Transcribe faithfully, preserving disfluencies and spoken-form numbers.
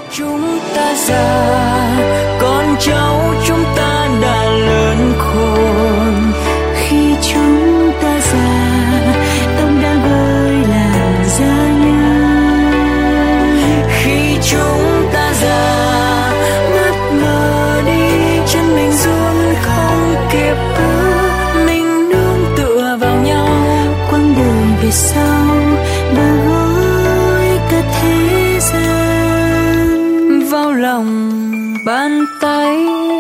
Chúng ta già, con cháu chúng ta đã lớn khôn. Khi chúng ta già, tông đã gửi làn da nhân. Khi chúng ta già, mắt mờ đi, chân mình run không kịp bước. Mình nương tựa vào nhau, quãng đời về sau và gói cả thế gian vào lòng bàn tay.